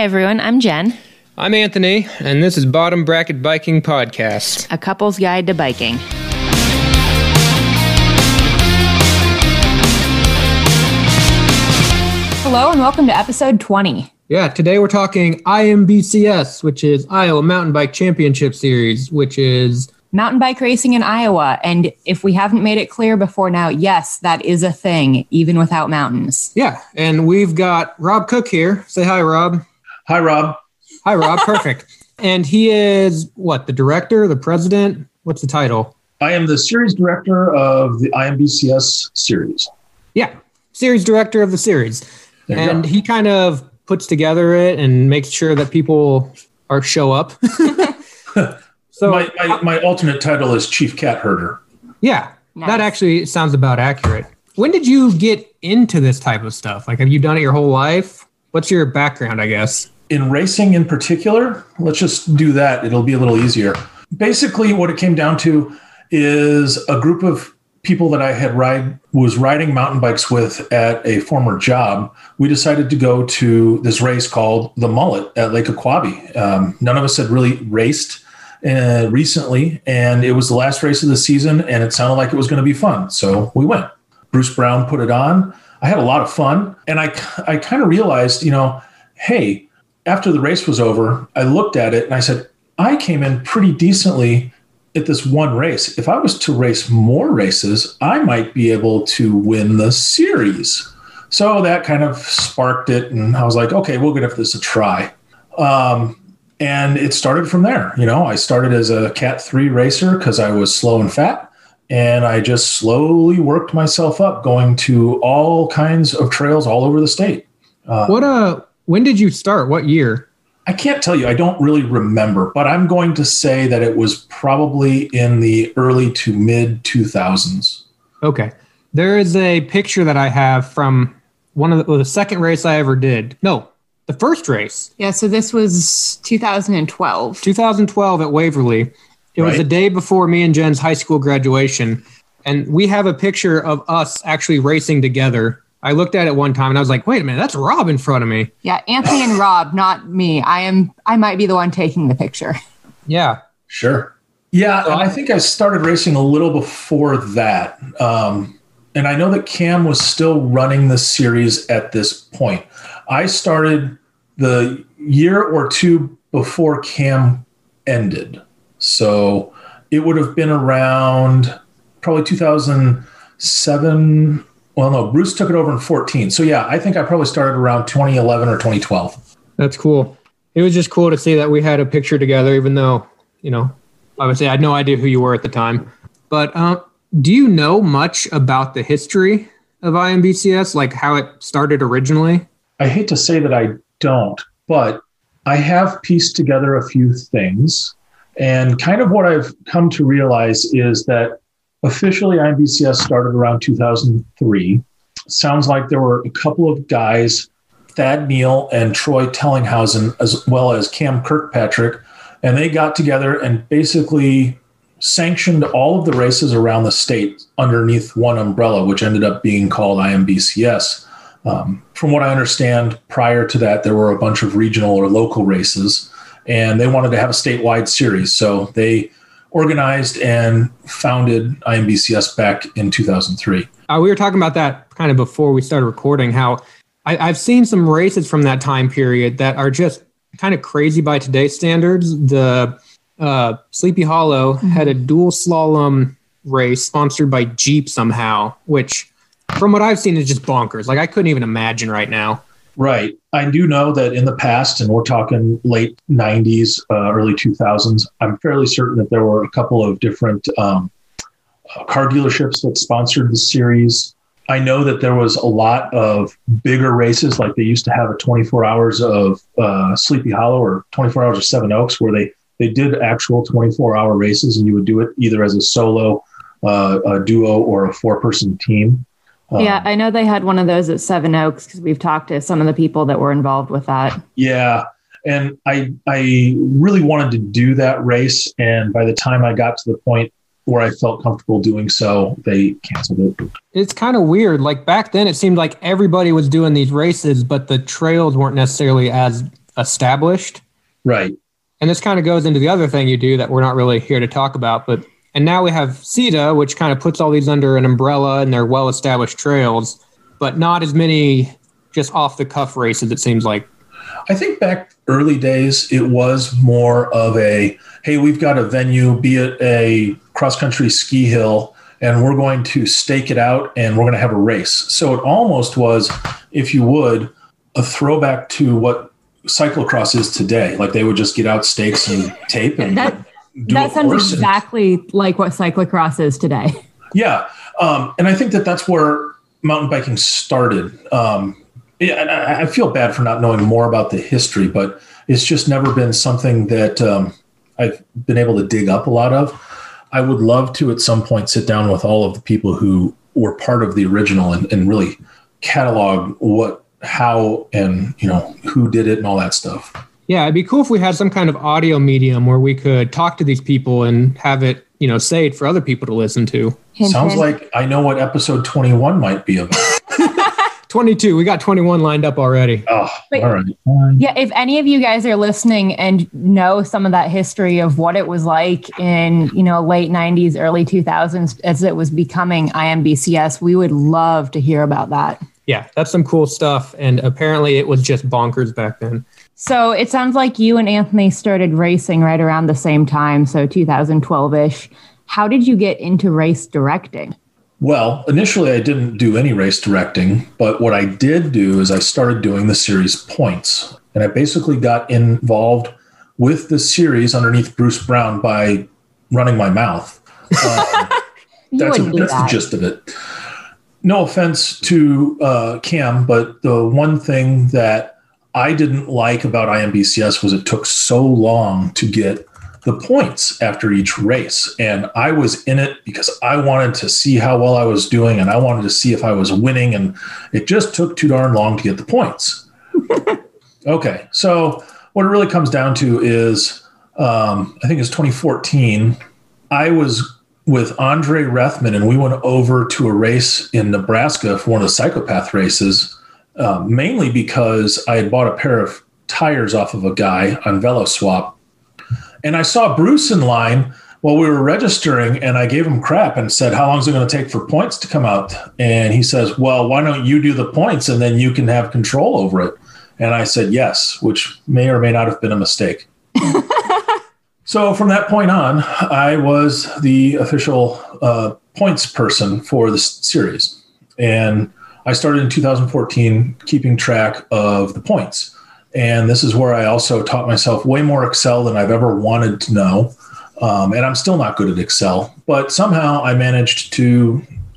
everyone, I'm Jen. I'm Anthony, and this is Bottom Bracket Biking Podcast. A couple's guide to biking. Hello and welcome to episode 20. Yeah, today we're talking IMBCS, which is Iowa Mountain Bike Championship Series, which is Mountain bike racing in Iowa. And if we haven't made it clear before now, yes, that is a thing, even without mountains. Yeah, and we've got Rob Cook here. Say hi, Rob. Hi, Rob. Hi, Rob. Perfect. And he is, what, the director, the president? What's the title? I am the series director of the IMBCS series. Yeah, series director of the series. And he kind of puts together it and makes sure that people show up. So my alternate title is Chief Cat Herder. Yeah, Nice. That actually sounds about accurate. When did you get into this type of stuff? Like, have you done it your whole life? What's your background, I guess? In racing in particular, let's just do that. It'll be a little easier. Basically, what it came down to is a group of people that I was riding mountain bikes with at a former job. We decided to go to this race called the Mullet at Lake Aquabi. None of us had really raced recently, and it was the last race of the season, and it sounded like it was going to be fun. So we went. Bruce Brown put it on. I had a lot of fun, and I kind of realized, hey, after the race was over, I looked at it and I said, I came in pretty decently at this one race. If I was to race more races, I might be able to win the series. So that kind of sparked it, and I was like, okay, we'll give this a try. And it started from there. I started as a Cat 3 racer because I was slow and fat. And I just slowly worked myself up, going to all kinds of trails all over the state. When did you start? What year? I can't tell you. I don't really remember, but I'm going to say that it was probably in the early to mid 2000s. Okay. There is a picture that I have from the second race I ever did. No, the first race. Yeah, so this was 2012. 2012 at Waverly. It was the day before me and Jen's high school graduation. And we have a picture of us actually racing together. I looked at it one time and I was like, wait a minute, that's Rob in front of me. Yeah, Anthony and Rob, not me. I might be the one taking the picture. Yeah. Sure. Yeah, and I think I started racing a little before that. And I know that Cam was still running the series at this point. I started the year or two before Cam ended. So it would have been around probably 2007. Well, no, Bruce took it over in 2014. So yeah, I think I probably started around 2011 or 2012. That's cool. It was just cool to see that we had a picture together, even though, obviously I had no idea who you were at the time. But do you know much about the history of IMBCS, like how it started originally? I hate to say that I don't, but I have pieced together a few things. And kind of what I've come to realize is that officially IMBCS started around 2003. Sounds like there were a couple of guys, Thad Neal and Troy Tellinghausen, as well as Cam Kirkpatrick, and they got together and basically sanctioned all of the races around the state underneath one umbrella, which ended up being called IMBCS. From what I understand, prior to that, there were a bunch of regional or local races, and they wanted to have a statewide series. So they organized and founded IMBCS back in 2003. We were talking about that kind of before we started recording, how I've seen some races from that time period that are just kind of crazy by today's standards. The Sleepy Hollow had a dual slalom race sponsored by Jeep somehow, which from what I've seen is just bonkers. Like I couldn't even imagine right now. Right. I do know that in the past, and we're talking late 90s, early 2000s, I'm fairly certain that there were a couple of different car dealerships that sponsored the series. I know that there was a lot of bigger races, like they used to have a 24 hours of Sleepy Hollow or 24 hours of Seven Oaks, where they did actual 24-hour races, and you would do it either as a solo, a duo, or a four-person team. Yeah, I know they had one of those at Seven Oaks because we've talked to some of the people that were involved with that. Yeah, and I really wanted to do that race, and by the time I got to the point where I felt comfortable doing so, they canceled it. It's kind of weird. Like back then, it seemed like everybody was doing these races, but the trails weren't necessarily as established. Right. And this kind of goes into the other thing you do that we're not really here to talk about. And now we have CETA, which kind of puts all these under an umbrella and they're well-established trails, but not as many just off-the-cuff races, it seems like. I think back early days, it was more of a, hey, we've got a venue, be it a cross-country ski hill, and we're going to stake it out and we're going to have a race. So it almost was, if you would, a throwback to what cyclocross is today. Like they would just get out stakes and tape and that sounds exactly like what cyclocross is today. Yeah. And I think that's where mountain biking started. And I feel bad for not knowing more about the history, but it's just never been something that I've been able to dig up a lot of. I would love to at some point sit down with all of the people who were part of the original and really catalog what, how, and who did it and all that stuff. Yeah, it'd be cool if we had some kind of audio medium where we could talk to these people and have it, saved for other people to listen to. Sounds like I know what episode 21 might be about. 22. We got 21 lined up already. Oh, all right. Yeah, if any of you guys are listening and know some of that history of what it was like in, late 90s, early 2000s as it was becoming IMBCS, we would love to hear about that. Yeah, that's some cool stuff. And apparently it was just bonkers back then. So it sounds like you and Anthony started racing right around the same time, so 2012-ish. How did you get into race directing? Well, initially I didn't do any race directing, but what I did do is I started doing the series points. And I basically got involved with the series underneath Bruce Brown by running my mouth. That's the gist of it. No offense to Cam, but the one thing that I didn't like about IMBCS was it took so long to get the points after each race. And I was in it because I wanted to see how well I was doing and I wanted to see if I was winning. And it just took too darn long to get the points. Okay. So what it really comes down to is, I think it's 2014. I was with Andre Rethman and we went over to a race in Nebraska for one of the Psychopath races, mainly because I had bought a pair of tires off of a guy on VeloSwap. And I saw Bruce in line while we were registering, and I gave him crap and said, how long is it going to take for points to come out? And he says, well, why don't you do the points and then you can have control over it? And I said, yes, which may or may not have been a mistake. So from that point on, I was the official points person for the series. And I started in 2014 keeping track of the points. And this is where I also taught myself way more Excel than I've ever wanted to know. And I'm still not good at Excel, but somehow I managed to,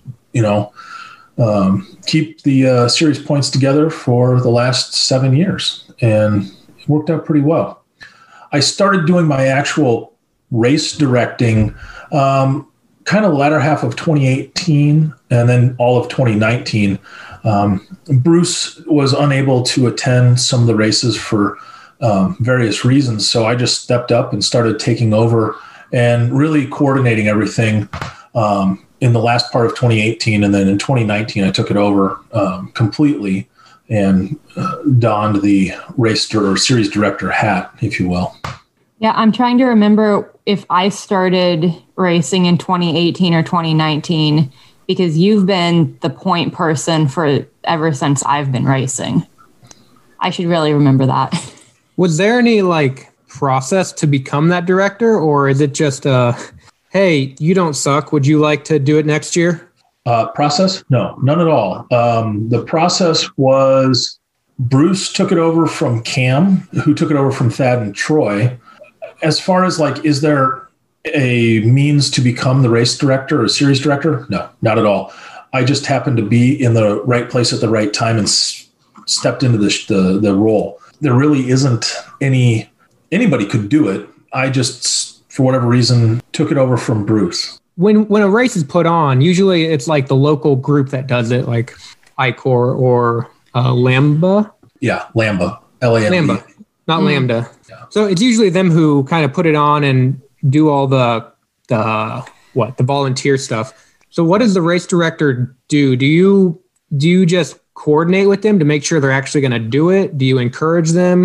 keep the series points together for the last 7 years. And it worked out pretty well. I started doing my actual race directing kind of the latter half of 2018 and then all of 2019. Bruce was unable to attend some of the races for various reasons. So I just stepped up and started taking over and really coordinating everything in the last part of 2018. And then in 2019, I took it over completely and donned the race or series director hat, if you will. Yeah, I'm trying to remember if I started racing in 2018 or 2019, because you've been the point person for ever since I've been racing. I should really remember that. Was there any process to become that director, or is it just hey, you don't suck, would you like to do it next year? Process? No, none at all. The process was Bruce took it over from Cam, who took it over from Thad and Troy. As far as is there a means to become the race director or series director? No, not at all. I just happened to be in the right place at the right time and stepped into the role. There really isn't anybody could do it. I just, for whatever reason, took it over from Bruce. When a race is put on, usually it's the local group that does it, like ICOR or Lamba. Yeah, Lamba. L-A-M-B. Lamba, not Lambda. Yeah. So it's usually them who kind of put it on and do all the volunteer stuff. So what does the race director do? Do you just coordinate with them to make sure they're actually going to do it? Do you encourage them?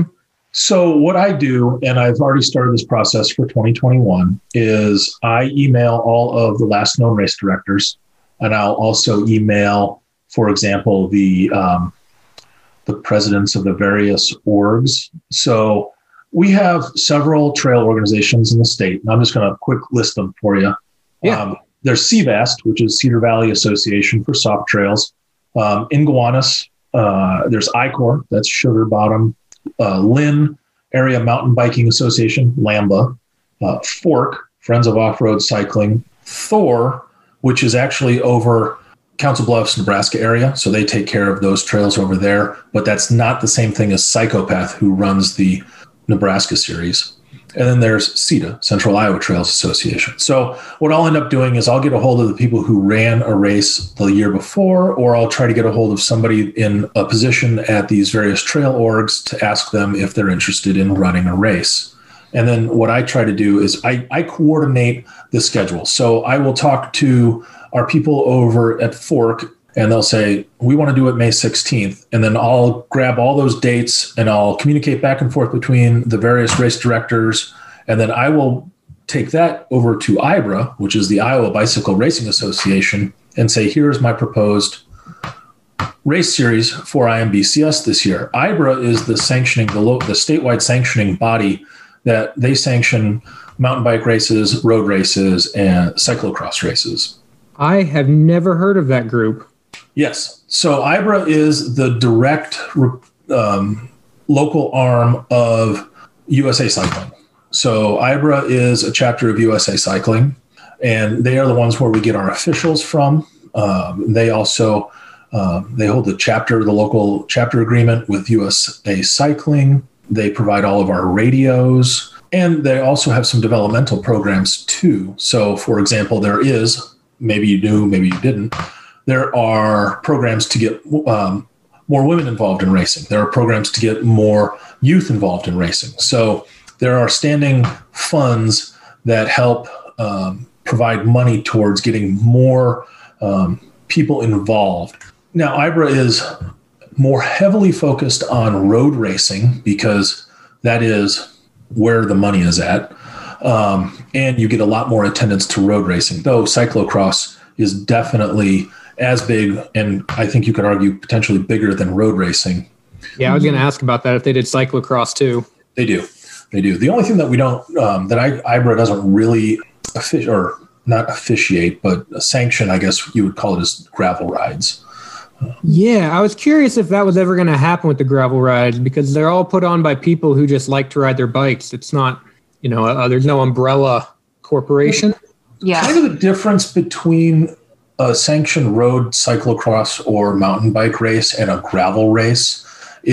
So what I do, and I've already started this process for 2021, is I email all of the last known race directors, and I'll also email, for example, the presidents of the various orgs. So we have several trail organizations in the state, and I'm just going to quick list them for you. Yeah. There's CVAST, which is Cedar Valley Association for Soft Trails. In Gowanus, there's ICOR, that's Sugar Bottom. Lynn Area Mountain Biking Association, LAMBA. Fork, Friends of Off-Road Cycling. Thor, which is actually over Council Bluffs, Nebraska area. So they take care of those trails over there. But that's not the same thing as Psychopath, who runs the Nebraska series. And then there's CETA, Central Iowa Trails Association. So what I'll end up doing is I'll get a hold of the people who ran a race the year before, or I'll try to get a hold of somebody in a position at these various trail orgs to ask them if they're interested in running a race. And then what I try to do is I coordinate the schedule. So I will talk to our people over at Fork, and they'll say, we want to do it May 16th. And then I'll grab all those dates and I'll communicate back and forth between the various race directors. And then I will take that over to IBRA, which is the Iowa Bicycle Racing Association, and say, here's my proposed race series for IMBCS this year. IBRA is the statewide sanctioning body that they sanction mountain bike races, road races, and cyclocross races. I have never heard of that group. Yes. So IBRA is the direct local arm of USA Cycling. So IBRA is a chapter of USA Cycling, and they are the ones where we get our officials from. They also they hold the local chapter agreement with USA Cycling. They provide all of our radios, and they also have some developmental programs too. So, for example, there is, maybe you knew, maybe you didn't, there are programs to get more women involved in racing. There are programs to get more youth involved in racing. So there are standing funds that help provide money towards getting more people involved. Now, IBRA is more heavily focused on road racing because that is where the money is at. And you get a lot more attendance to road racing, though cyclocross is definitely as big, and I think you could argue potentially bigger than road racing. Yeah, I was going to ask about that if they did cyclocross too. They do. The only thing that we don't, IBRA doesn't really not officiate, but sanction, I guess you would call it, as gravel rides. Yeah, I was curious if that was ever going to happen with the gravel rides, because they're all put on by people who just like to ride their bikes. It's not, there's no umbrella corporation. Yeah. Kind of the difference between a sanctioned road cyclocross or mountain bike race and a gravel race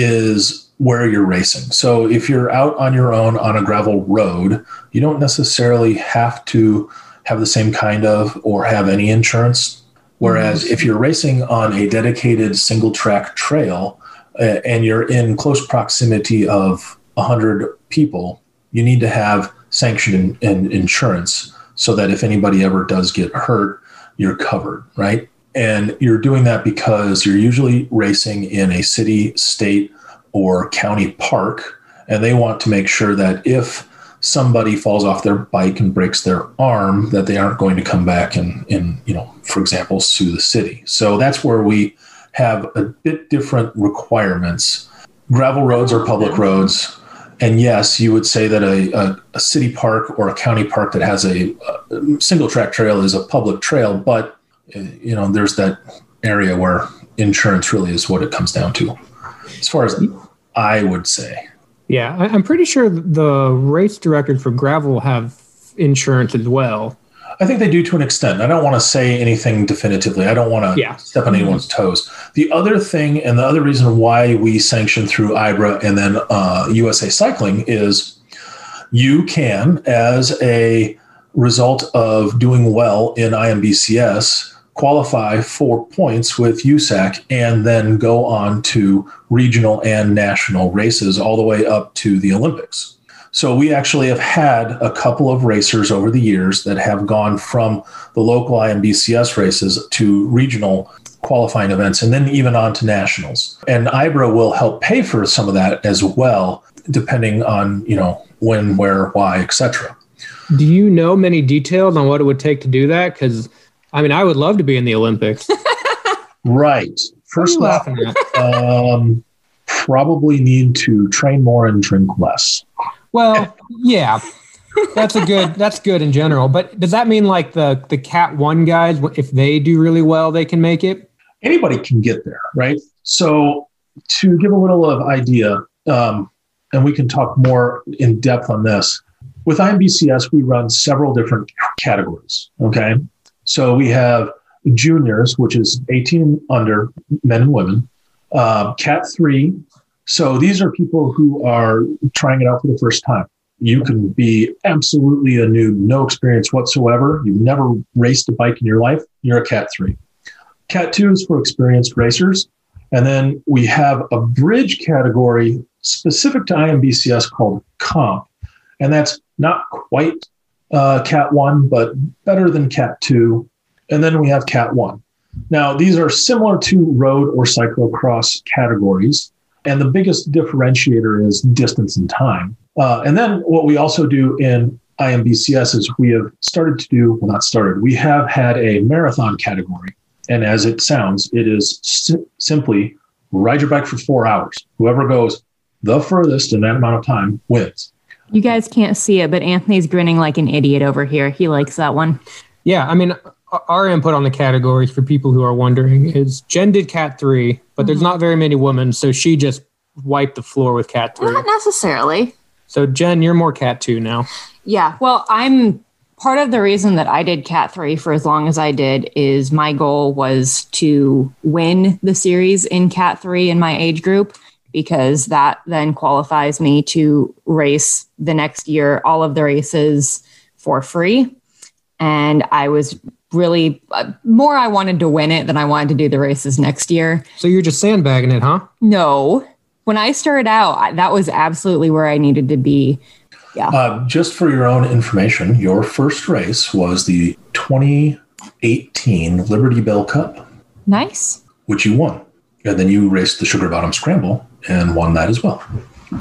is where you're racing. So if you're out on your own on a gravel road, you don't necessarily have to have the same kind of or have any insurance. Whereas if you're racing on a dedicated single track trail and you're in close proximity of 100 people, you need to have sanction and insurance so that if anybody ever does get hurt, you're covered, right? And you're doing that because you're usually racing in a city, state, or county park, and they want to make sure that if somebody falls off their bike and breaks their arm, that they aren't going to come back and for example, sue the city. So that's where we have a bit different requirements. Gravel roads are public roads. And yes, you would say that a city park or a county park that has a single track trail is a public trail, but there's that area where insurance really is what it comes down to, as far as I would say. Yeah, I'm pretty sure the race directors for gravel have insurance as well. I think they do to an extent. I don't want to say anything definitively. I don't want to step on anyone's toes. The other thing, and the other reason why we sanction through IBRA and then USA Cycling is you can, as a result of doing well in IMBCS, qualify for points with USAC and then go on to regional and national races all the way up to the Olympics. So we actually have had a couple of racers over the years that have gone from the local IMBCS races to regional qualifying events and then even on to nationals. And IBRA will help pay for some of that as well. depending on, when, where, why, etc. Do you know many details on what it would take to do that? Because, I would love to be in the Olympics. Right. First off, laughing at? probably need to train more and drink less. Well, yeah, that's good in general. But does that mean like the Cat 1 guys, if they do really well, they can make it? Anybody can get there, right? So to give a little of idea, and we can talk more in depth on this, with IMBCS, we run several different categories, okay? So we have juniors, which is 18 and under, men and women, Cat 3. So these are people who are trying it out for the first time. You can be absolutely a noob, no experience whatsoever. You've never raced a bike in your life. You're a Cat 3. Cat 2 is for experienced racers. And then we have a bridge category specific to IMBCS called Comp. And that's not quite Cat 1, but better than Cat 2. And then we have Cat 1. Now, these are similar to road or cyclocross categories. And the biggest differentiator is distance and time. And then what we also do in IMBCS is we have we have had a marathon category. And as it sounds, it is simply ride your bike for 4 hours. Whoever goes the furthest in that amount of time wins. You guys can't see it, but Anthony's grinning like an idiot over here. He likes that one. Yeah, our input on the categories for people who are wondering is Jen did Cat 3, but there's not very many women, so she just wiped the floor with Cat 3. Not necessarily. So Jen, you're more Cat 2 now. Yeah, well, I'm part of the reason that I did Cat 3 for as long as I did is my goal was to win the series in Cat 3 in my age group, because that then qualifies me to race the next year, all of the races for free. And I was really more, I wanted to win it than I wanted to do the races next year. So you're just sandbagging it, huh? No. When I started out, that was absolutely where I needed to be. Yeah. Just for your own information, your first race was the 2018 Liberty Bell Cup. Nice. Which you won. And then you raced the Sugar Bottom Scramble and won that as well.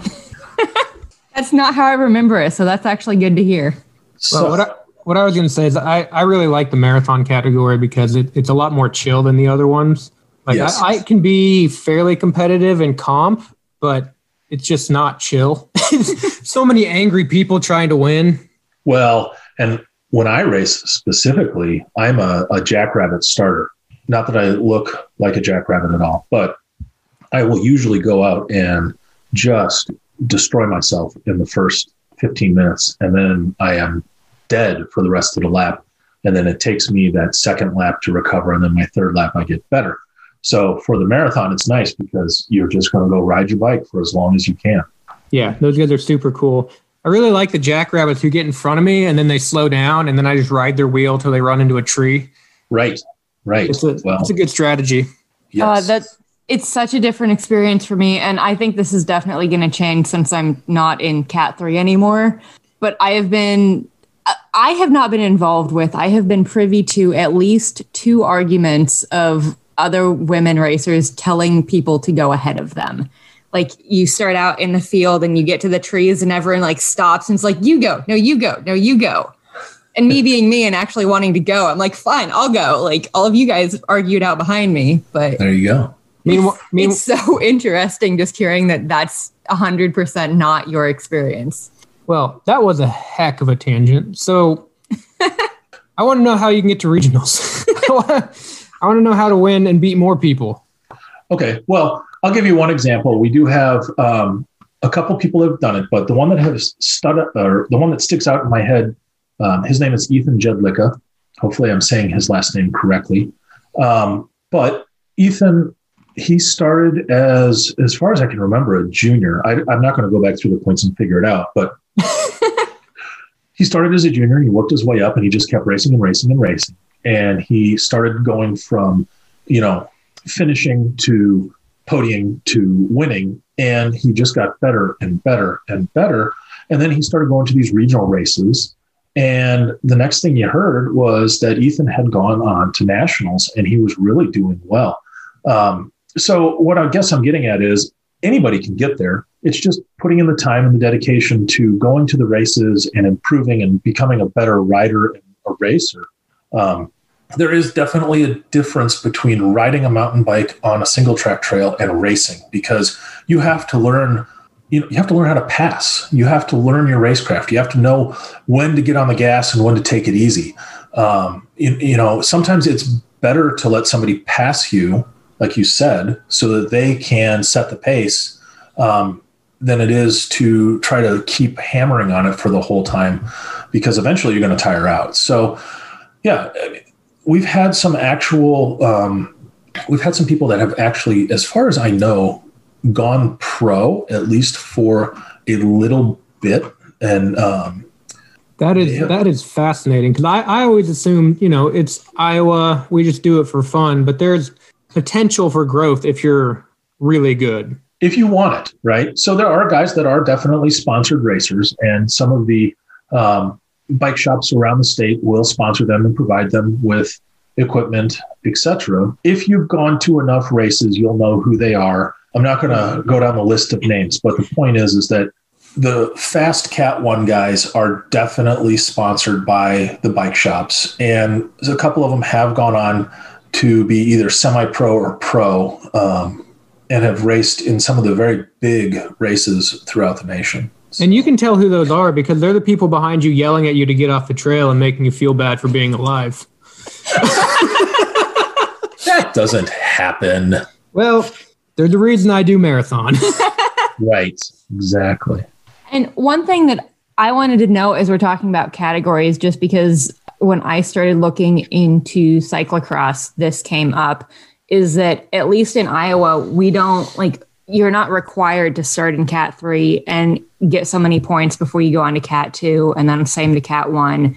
That's not how I remember it, so that's actually good to hear. Well, what I was going to say is I really like the marathon category because it's a lot more chill than the other ones. Like yes. I can be fairly competitive in comp, but it's just not chill. So many angry people trying to win. Well, and when I race specifically, I'm a jackrabbit starter. Not that I look like a jackrabbit at all, but I will usually go out and just destroy myself in the first 15 minutes. And then I am dead for the rest of the lap. And then it takes me that second lap to recover. And then my third lap, I get better. So for the marathon, it's nice because you're just going to go ride your bike for as long as you can. Yeah, those guys are super cool. I really like the jackrabbits who get in front of me and then they slow down and then I just ride their wheel till they run into a tree. Right. It's a good strategy. Yes. It's such a different experience for me. And I think this is definitely going to change since I'm not in Cat 3 anymore. But I have not been involved with, I have been privy to at least 2 arguments of other women racers telling people to go ahead of them. Like you start out in the field and you get to the trees and everyone like stops and it's like, you go, no, you go, no, you go. And me being me and actually wanting to go, I'm like, fine, I'll go. Like all of you guys argued out behind me, but there you go. It's so interesting just hearing that that's 100% not your experience. Well, that was a heck of a tangent. So I want to know how you can get to regionals. I want to know how to win and beat more people. Okay. Well, I'll give you one example. We do have a couple people have done it, but the one that the one that sticks out in my head, his name is Ethan Jedlicka. Hopefully I'm saying his last name correctly. But Ethan, he started as far as I can remember, a junior. I'm not going to go back through the points and figure it out, but he started as a junior and he worked his way up and he just kept racing and racing and racing. And he started going from, finishing to podium to winning. And he just got better and better and better. And then he started going to these regional races. And the next thing you heard was that Ethan had gone on to nationals and he was really doing well. So what I guess I'm getting at is anybody can get there. It's just putting in the time and the dedication to going to the races and improving and becoming a better rider and a racer. There is definitely a difference between riding a mountain bike on a single track trail and racing, because you have to learn how to pass. You have to learn your racecraft. You have to know when to get on the gas and when to take it easy. Sometimes it's better to let somebody pass you, like you said, so that they can set the pace, than it is to try to keep hammering on it for the whole time, because eventually you're going to tire out. So, yeah, we've had some people that have actually, as far as I know, gone pro, at least for a little bit. And that is fascinating, because I always assume, it's Iowa, we just do it for fun, but there's potential for growth if you're really good. If you want it, right? So there are guys that are definitely sponsored racers, and some of the bike shops around the state will sponsor them and provide them with equipment, etc. If you've gone to enough races, you'll know who they are. I'm not going to go down the list of names, but the point is that the fast Cat 1 guys are definitely sponsored by the bike shops, and a couple of them have gone on to be either semi-pro or pro, and have raced in some of the very big races throughout the nation. And you can tell who those are because they're the people behind you yelling at you to get off the trail and making you feel bad for being alive. That doesn't happen. Well, they're the reason I do marathon. Right, exactly. And one thing that I wanted to know as we're talking about categories, just because when I started looking into cyclocross, this came up, is that at least in Iowa, we don't you're not required to start in Cat 3 and get so many points before you go on to Cat 2 and then same to Cat 1.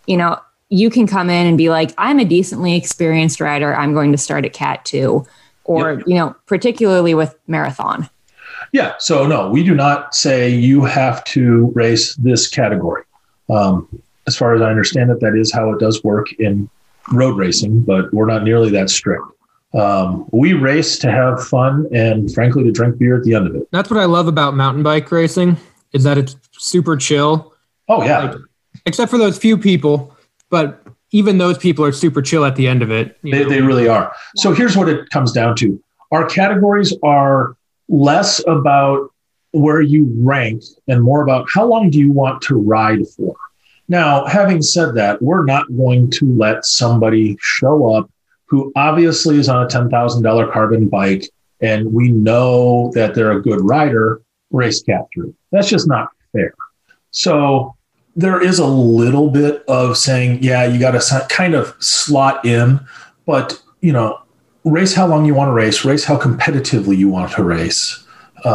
You can come in and be like, I'm a decently experienced rider. I'm going to start at Cat 2 or, particularly with marathon. Yeah. So no, we do not say you have to race this category. As far as I understand it, that is how it does work in road racing, but we're not nearly that strict. We race to have fun and, frankly, to drink beer at the end of it. That's what I love about mountain bike racing, is that it's super chill. Oh, yeah. Except for those few people, but even those people are super chill at the end of it. They really are. So here's what it comes down to. Our categories are less about where you rank and more about how long do you want to ride for. Now, having said that, we're not going to let somebody show up who obviously is on a $10,000 carbon bike, and we know that they're a good rider, race Cat 3. That's just not fair. So there is a little bit of saying, yeah, you got to kind of slot in, but, race how long you want to race how competitively you want to race.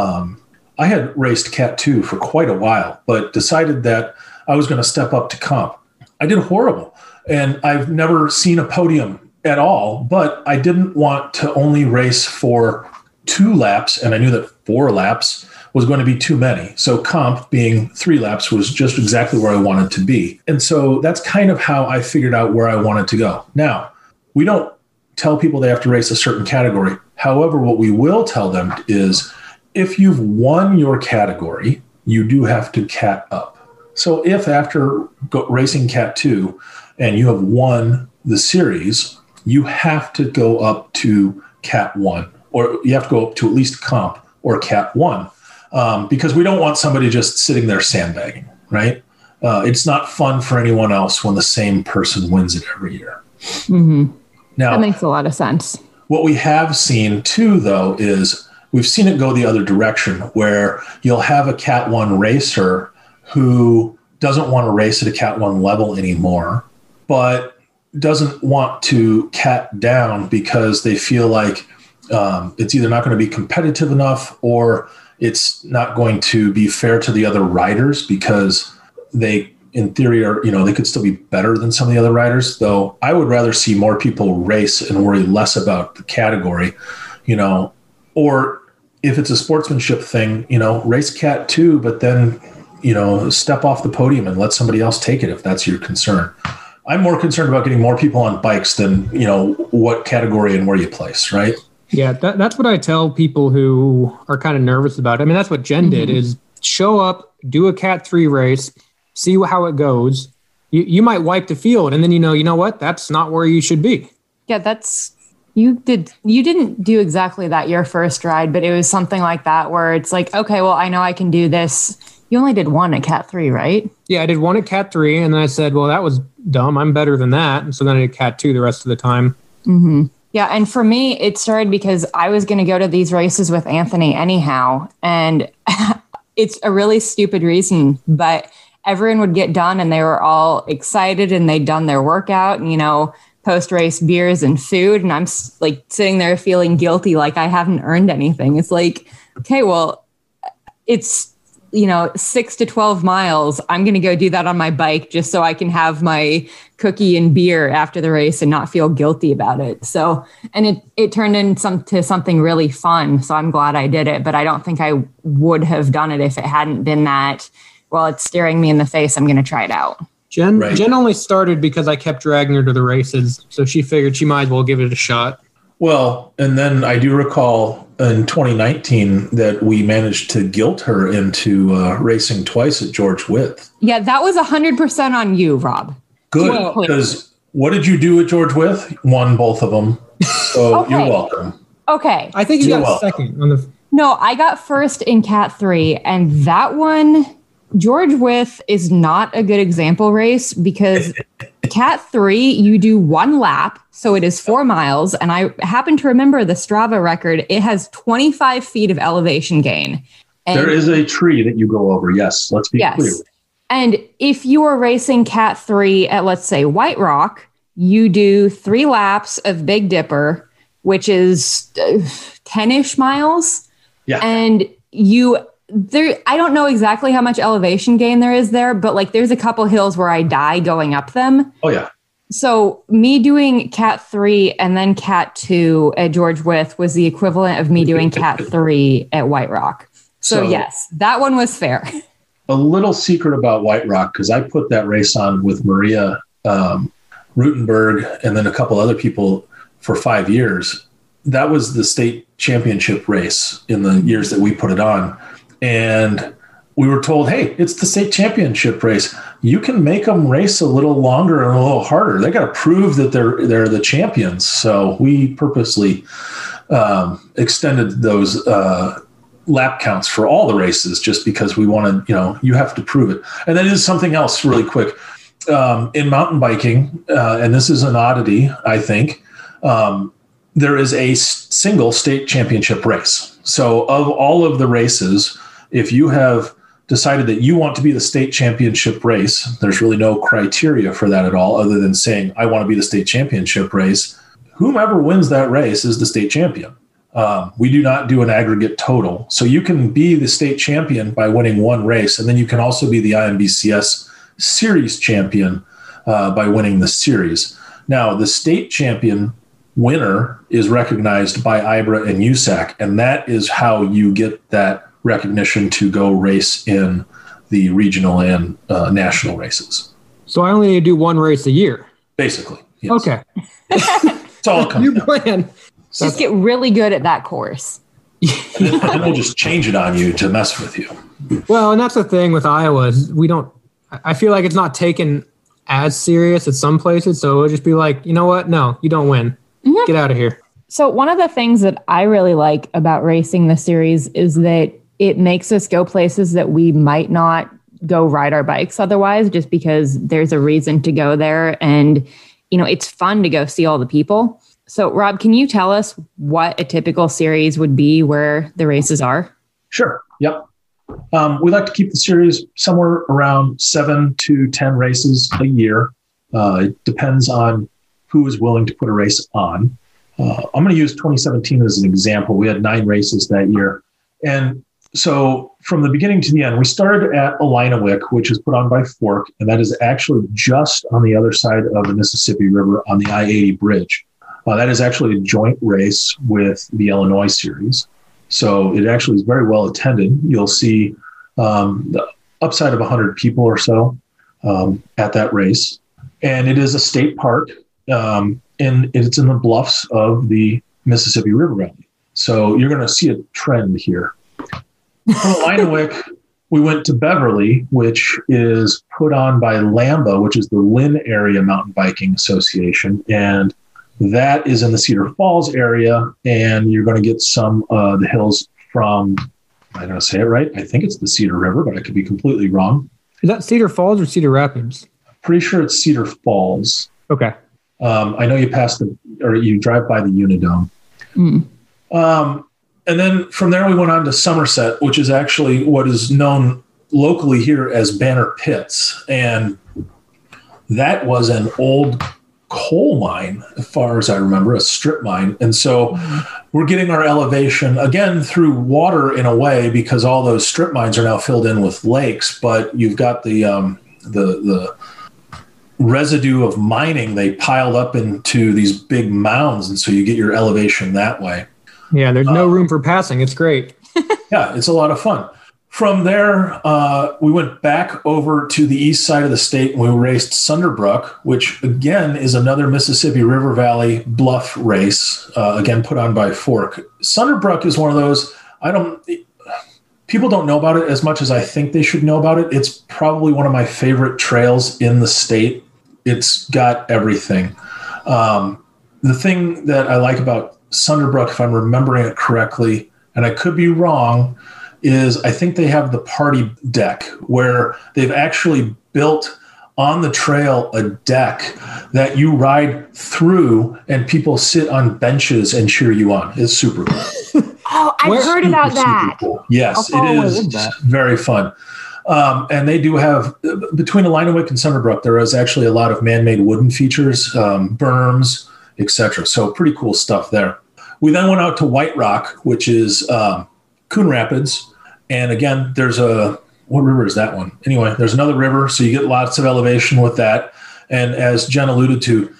I had raced Cat 2 for quite a while, but decided that I was going to step up to comp. I did horrible, and I've never seen a podium at all, but I didn't want to only race for 2 laps, and I knew that 4 laps was going to be too many. So comp being 3 laps was just exactly where I wanted to be. And so that's kind of how I figured out where I wanted to go. Now, we don't tell people they have to race a certain category. However, what we will tell them is if you've won your category, you do have to cat up. So if after racing Cat 2 and you have won the series, you have to go up to Cat 1, or you have to go up to at least comp or Cat 1, because we don't want somebody just sitting there sandbagging, right? It's not fun for anyone else when the same person wins it every year. Mm-hmm. Now, that makes a lot of sense. What we have seen too, though, is we've seen it go the other direction, where you'll have a Cat 1 racer who doesn't want to race at a Cat 1 level anymore, but doesn't want to cat down because they feel like it's either not going to be competitive enough or it's not going to be fair to the other riders because they, in theory, are, they could still be better than some of the other riders. Though I would rather see more people race and worry less about the category, or if it's a sportsmanship thing, race Cat 2, but then, step off the podium and let somebody else take it if that's your concern. I'm more concerned about getting more people on bikes than, what category and where you place, right? Yeah, that's what I tell people who are kind of nervous about it. I mean, that's what Jen did, is show up, do a Cat 3 race, see how it goes. You might wipe the field, and then you know what? That's not where you should be. Yeah, you didn't do exactly that your first ride, but it was something like that where it's like, okay, well, I know I can do this. You only did one at Cat 3, right? Yeah, I did one at Cat 3, and then I said, well, that was dumb. I'm better than that. And so then I did Cat 2 the rest of the time. Mm-hmm. Yeah, and for me, it started because I was going to go to these races with Anthony anyhow. And it's a really stupid reason, but everyone would get done and they were all excited and they'd done their workout and, post-race beers and food. And I'm like sitting there feeling guilty, like I haven't earned anything. It's like, okay, well, it's 6 to 12 miles. I'm going to go do that on my bike just so I can have my cookie and beer after the race and not feel guilty about it. So, and it turned into something really fun. So I'm glad I did it, but I don't think I would have done it if it hadn't been that, well, it's staring me in the face, I'm going to try it out. Jen only started because I kept dragging her to the races. So she figured she might as well give it a shot. Well, and then I do recall in 2019 that we managed to guilt her into racing twice at George Wythe. Yeah, that was 100% on you, Rob. Good, because what did you do at George Wythe? Won both of them. So You're welcome. Okay. I think you got second on the... No, I got first in Cat 3, and that one, George Wythe is not a good example race because Cat 3, you do one lap, so it is 4 miles, and I happen to remember the Strava record. It has 25 feet of elevation gain. And there is a tree that you go over, yes. Let's be clear. And if you are racing Cat 3 at, let's say, White Rock, you do 3 laps of Big Dipper, which is 10-ish miles. Yeah. And I don't know exactly how much elevation gain there is there, but like there's a couple hills where I die going up them. Oh, yeah. So me doing Cat 3 and then Cat 2 at George Wythe was the equivalent of me doing Cat 3 at White Rock. So yes, that one was fair. A little secret about White Rock, because I put that race on with Maria Rutenberg and then a couple other people for 5 years. That was the state championship race in the years that we put it on. And we were told, hey, it's the state championship race. You can make them race a little longer and a little harder. They got to prove that they're the champions. So we purposely extended those lap counts for all the races just because we wanted, you have to prove it. And then there's something else really quick. In mountain biking, and this is an oddity, I think, there is a single state championship race. So of all of the races, if you have decided that you want to be the state championship race, there's really no criteria for that at all other than saying, I want to be the state championship race. Whomever wins that race is the state champion. We do not do an aggregate total. So you can be the state champion by winning one race, and then you can also be the IMBCS series champion by winning the series. Now, the state champion winner is recognized by IBRA and USAC, and that is how you get that recognition to go race in the regional and national races. So I only need to do one race a year? Basically, yes. Okay. It's all it comes Your down. plan. Just get really good at that course. And then we'll just change it on you to mess with you. Well, and that's the thing with Iowa is I feel like it's not taken as serious at some places. So it'll just be like, you know what? No, you don't win. Mm-hmm. Get out of here. So one of the things that I really like about racing the series is that it makes us go places that we might not go ride our bikes otherwise, just because there's a reason to go there. And, it's fun to go see all the people. So Rob, can you tell us what a typical series would be where the races are? Sure. Yep. We like to keep the series somewhere around 7 to 10 races a year. It depends on who is willing to put a race on. I'm going to use 2017 as an example. We had 9 races that year. And so from the beginning to the end, we started at Illiniwek, which is put on by Fork, and that is actually just on the other side of the Mississippi River on the I-80 bridge. That is actually a joint race with the Illinois series. So it actually is very well attended. You'll see the upside of 100 people or so at that race. And it is a state park, and it's in the bluffs of the Mississippi River Valley. So you're going to see a trend here. From Illinois, we went to Beverly, which is put on by LAMBA, which is the Lynn Area Mountain Biking Association. And that is in the Cedar Falls area. And you're going to get some of the hills from, I'm going to say it right, I think it's the Cedar River, but I could be completely wrong. Is that Cedar Falls or Cedar Rapids? Pretty sure it's Cedar Falls. Okay. I know you you drive by the Unidome. And then from there, we went on to Somerset, which is actually what is known locally here as Banner Pits. And that was an old coal mine, as far as I remember, a strip mine. And so we're getting our elevation again through water in a way, because all those strip mines are now filled in with lakes, but you've got the residue of mining. They piled up into these big mounds. And so you get your elevation that way. Yeah, there's no room for passing. It's great. Yeah, it's a lot of fun. From there, we went back over to the east side of the state and we raced Sunderbrook, which again is another Mississippi River Valley bluff race, again put on by Fork. Sunderbrook is one of those, people don't know about it as much as I think they should know about it. It's probably one of my favorite trails in the state. It's got everything. The thing that I like about Sunderbrook, if I'm remembering it correctly, and I could be wrong, is I think they have the party deck where they've actually built on the trail a deck that you ride through and people sit on benches and cheer you on. It's super cool. Oh, I've heard about that. Cool. Yes, it is very fun. And they do have, between Illinois and Sunderbrook, there is actually a lot of man-made wooden features, berms, etc. So pretty cool stuff there. We then went out to White Rock, which is Coon Rapids. And again, what river is that one? Anyway, there's another river, so you get lots of elevation with that. And as Jen alluded to,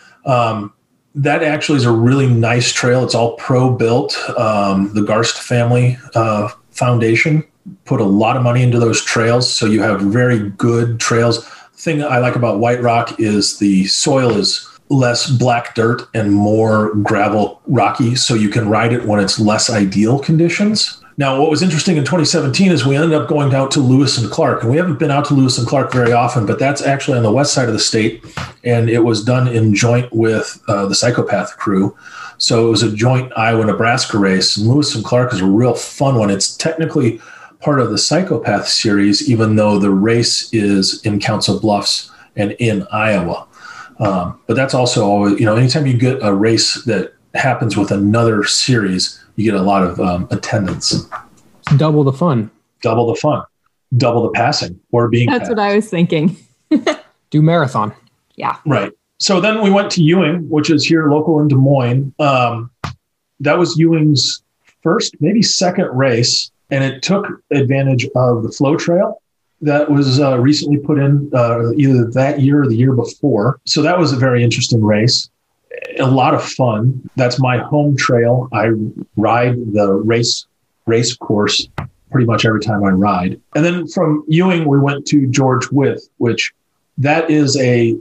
that actually is a really nice trail. It's all pro-built. The Garst family foundation put a lot of money into those trails, so you have very good trails. The thing I like about White Rock is the soil is less black dirt and more gravel rocky, so you can ride it when it's less ideal conditions. Now, what was interesting in 2017 is we ended up going out to Lewis and Clark, and we haven't been out to Lewis and Clark very often, but that's actually on the west side of the state, and it was done in joint with the Psychopath crew. So it was a joint Iowa-Nebraska race, and Lewis and Clark is a real fun one. It's technically part of the Psychopath series, even though the race is in Council Bluffs and in Iowa. But that's also always, anytime you get a race that happens with another series, you get a lot of attendance. Double the fun. Double the fun. Double the passing or being That's passed. what I was thinking. Do marathon. Yeah. Right. So then we went to Ewing, which is here local in Des Moines. That was Ewing's first, maybe second race, and it took advantage of the flow trail that was recently put in either that year or the year before. So that was a very interesting race. A lot of fun. That's my home trail. I ride the race course pretty much every time I ride. And then from Ewing, we went to George Wythe, which that is a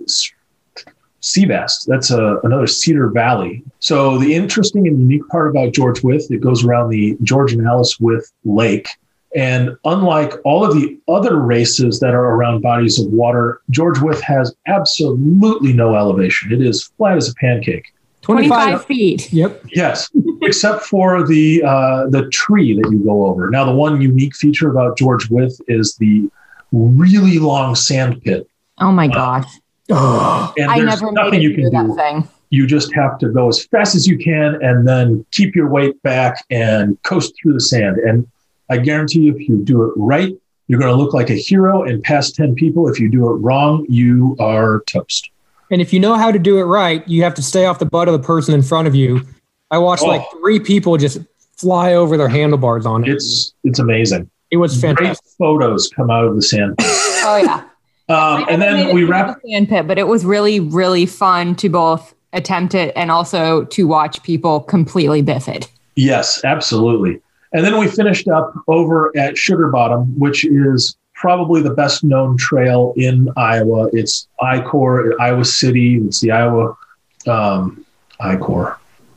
CVAST. That's another Cedar Valley. So the interesting and unique part about George Wythe, it goes around the George and Alice Wythe Lake. And unlike all of the other races that are around bodies of water, George Wythe has absolutely no elevation. It is flat as a pancake. 25 feet. Yep. Yes, except for the tree that you go over. Now, the one unique feature about George Wythe is the really long sand pit. Oh my gosh. And I there's never nothing made it you can through that do. thing. You just have to go as fast as you can and then keep your weight back and coast through the sand. And I guarantee you, if you do it right, you're going to look like a hero and pass 10 people. If you do it wrong, you are toast. And if you know how to do it right, you have to stay off the butt of the person in front of you. I watched like 3 people just fly over their handlebars on it. It's amazing. It was fantastic. Great photos come out of the sand pit. Oh, yeah. And then we wrap. The sand pit, but it was really, really fun to both attempt it and also to watch people completely biff it. Yes, absolutely. And then we finished up over at Sugar Bottom, which is probably the best known trail in Iowa. It's I-Corps, Iowa City. It's the Iowa I-Corps.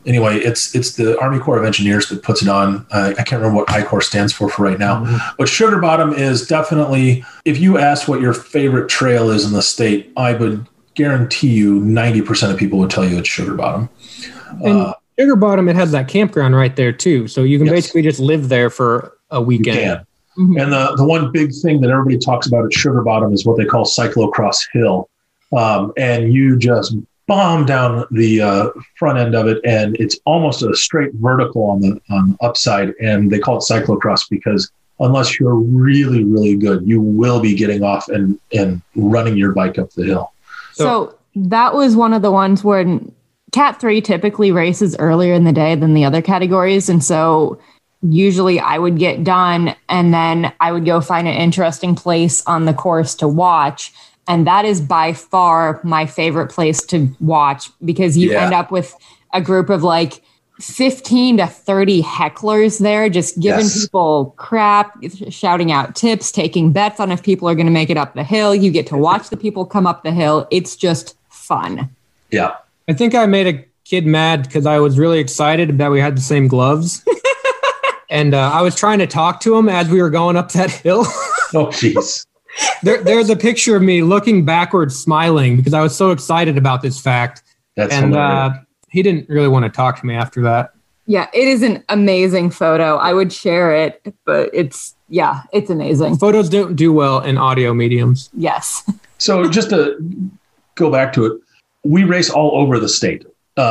Anyway, it's the Army Corps of Engineers that puts it on. I can't remember what I-Corps stands for right now. Mm-hmm. But Sugar Bottom is definitely, if you ask what your favorite trail is in the state, I would guarantee you 90% of people would tell you it's Sugar Bottom. And Sugar Bottom, it has that campground right there too. So you can basically just live there for a weekend. You can. Mm-hmm. And the one big thing that everybody talks about at Sugar Bottom is what they call Cyclocross Hill. And you just bomb down the front end of it, and it's almost a straight vertical on the upside. And they call it cyclocross because unless you're really, really good, you will be getting off and running your bike up the hill. So that was one of the ones where Cat 3 typically races earlier in the day than the other categories. And so usually I would get done and then I would go find an interesting place on the course to watch. And that is by far my favorite place to watch because you end up with a group of like 15 to 30 hecklers there, just giving people crap, shouting out tips, taking bets on if people are going to make it up the hill. You get to watch the people come up the hill. It's just fun. Yeah. I think I made a kid mad because I was really excited that we had the same gloves. And I was trying to talk to him as we were going up that hill. Oh, jeez. There's a picture of me looking backwards, smiling because I was so excited about this fact. That's hilarious. He didn't really want to talk to me after that. Yeah, it is an amazing photo. I would share it, but it's amazing. Photos don't do well in audio mediums. Yes. So just to go back to it, we race all over the state.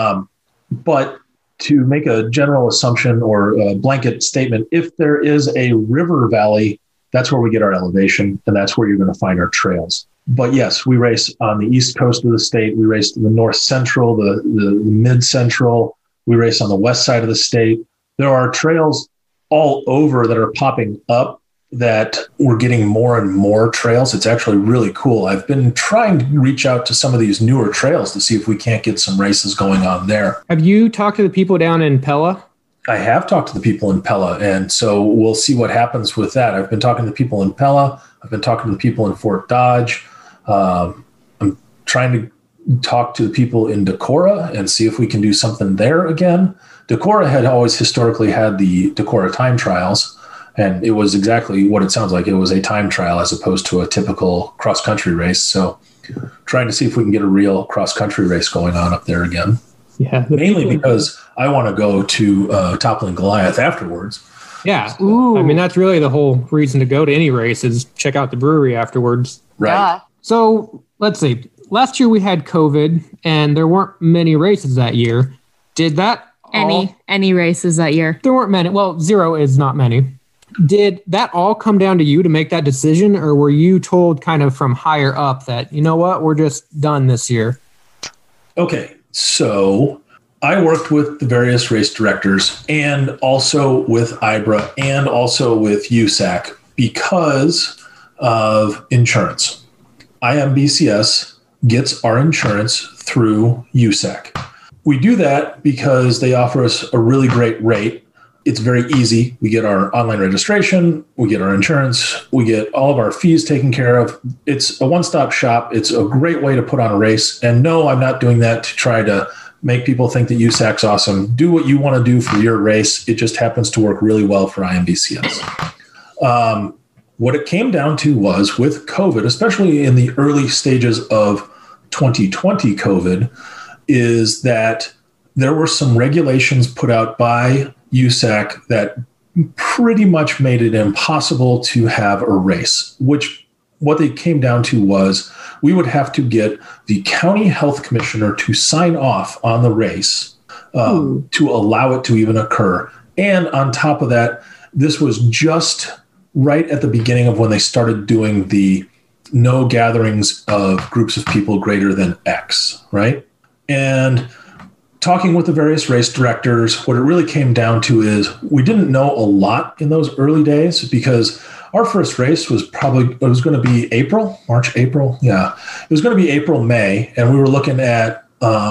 But to make a general assumption or a blanket statement, if there is a river valley, that's where we get our elevation, and that's where you're going to find our trails. But yes, we race on the east coast of the state. We race the north central, the mid central. We race on the west side of the state. There are trails all over that are popping up that we're getting more and more trails. It's actually really cool. I've been trying to reach out to some of these newer trails to see if we can't get some races going on there. Have you talked to the people down in Pella? I have talked to the people in Pella, and so we'll see what happens with that. I've been talking to the people in Pella. I've been talking to the people in Fort Dodge. I'm trying to talk to the people in Decorah and see if we can do something there again. Decorah had always historically had the Decorah time trials, and it was exactly what it sounds like. It was a time trial as opposed to a typical cross-country race. So trying to see if we can get a real cross-country race going on up there again. Yeah, mainly because I want to go to Toppling Goliath afterwards. Yeah. Ooh. I mean, that's really the whole reason to go to any race is check out the brewery afterwards. Right. Yeah. So let's see. Last year we had COVID and there weren't many races that year. Did that any races that year? There weren't many. Well, 0 is not many. Did that all come down to you to make that decision, or were you told kind of from higher up that, you know what, we're just done this year? Okay. So I worked with the various race directors and also with IBRA and also with USAC because of insurance. IMBCS gets our insurance through USAC. We do that because they offer us a really great rate. It's very easy. We get our online registration, we get our insurance, we get all of our fees taken care of. It's a one-stop shop. It's a great way to put on a race. And no, I'm not doing that to try to make people think that USAC's awesome. Do what you want to do for your race. It just happens to work really well for IMBCS. What it came down to was with COVID, especially in the early stages of 2020 COVID, is that there were some regulations put out by USAC that pretty much made it impossible to have a race, which what they came down to was we would have to get the county health commissioner to sign off on the race to allow it to even occur. And on top of that, this was just right at the beginning of when they started doing the no gatherings of groups of people greater than X, right? And talking with the various race directors, what it really came down to is we didn't know a lot in those early days because our first race was going to be March, April. Yeah. It was going to be April, May. And we were looking at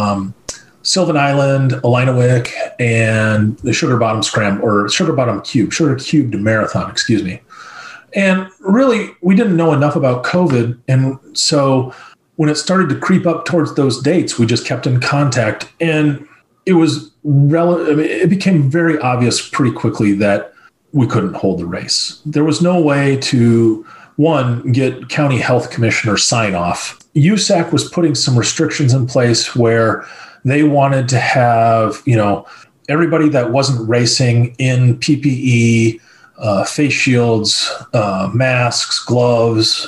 Sylvan Island, Illinowick, and the Sugar Cubed Marathon, excuse me. And really, we didn't know enough about COVID. And so when it started to creep up towards those dates, we just kept in contact. And it was it became very obvious pretty quickly that we couldn't hold the race. There was no way to, one, get county health commissioner sign off. USAC was putting some restrictions in place where they wanted to have, everybody that wasn't racing in PPE, face shields, masks, gloves,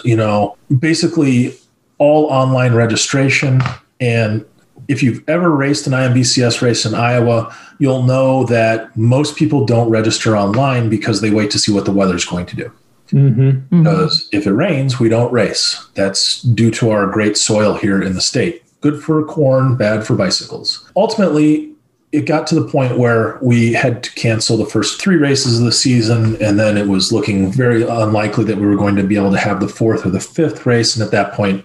basically all online registration. And if you've ever raced an IMBCS race in Iowa, you'll know that most people don't register online because they wait to see what the weather's going to do. Mm-hmm. Because if it rains, we don't race. That's due to our great soil here in the state. Good for corn, bad for bicycles. Ultimately, it got to the point where we had to cancel the first 3 races of the season, and then it was looking very unlikely that we were going to be able to have the 4th or the 5th race. And at that point,